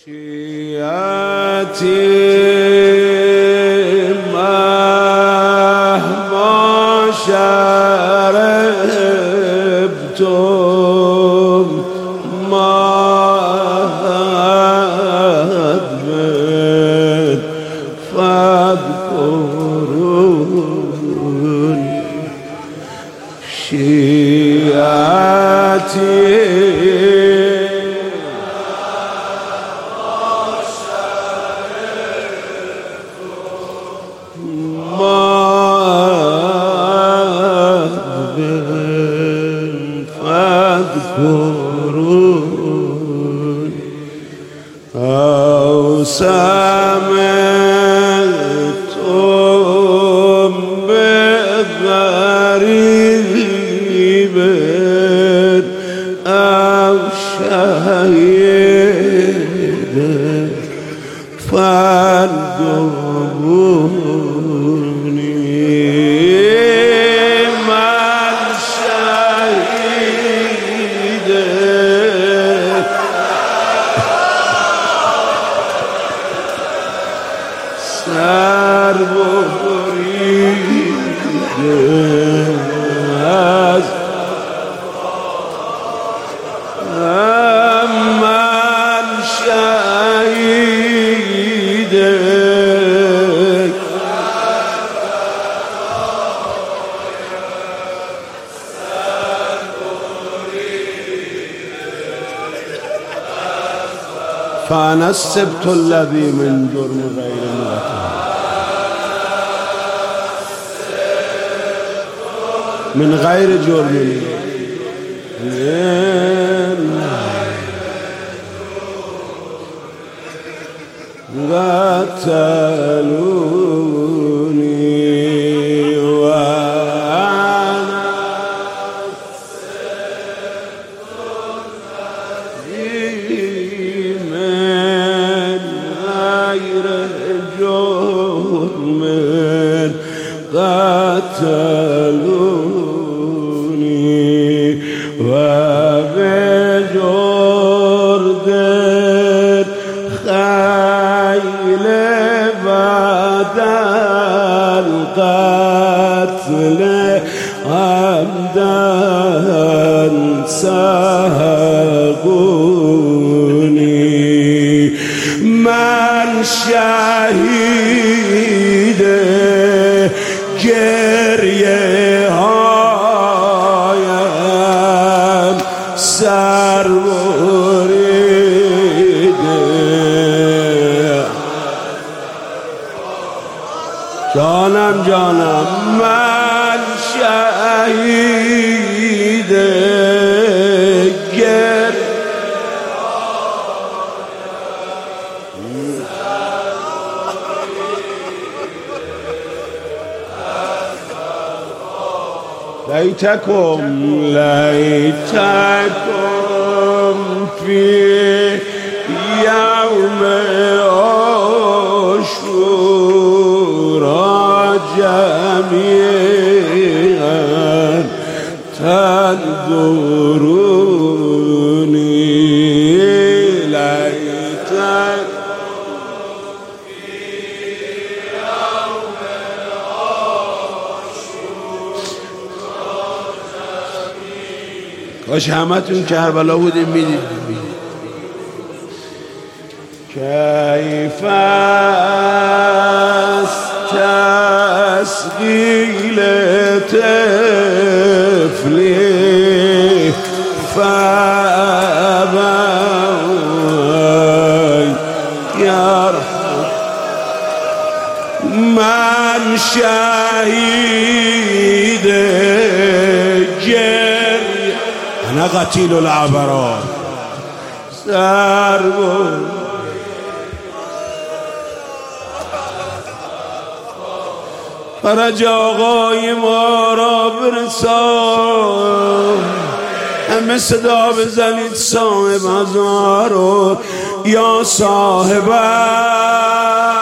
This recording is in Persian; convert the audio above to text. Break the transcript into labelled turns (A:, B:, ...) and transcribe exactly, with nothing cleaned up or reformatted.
A: شیعتی مهما شربتم مهد فاذكرون شیعتی فاذكرون أو سمعتم بغريب أو شهيد فاندبوني سر ببریده از من شهیده فانا السبت الذي من جرم غير مرتب من غير جرم قتلوني وانا من غير جرم قتلوني وبجرد خيل بعد القتل عمدا سهقوني من شهید گریه هایم سر بریده جانم جانم من شهید گریه لیتکم لیتکم فی یوم عاشورا جمیعا تنظرونی لیتکم کاش همه تون کربلا بودیم میدید کیف است تسقیل طفلی فابوی یرحم من شهید انا قتیل العبرات سر بود فرج آقای ما را برسان همه صدا بزنید صاحب هزارو یا صاحب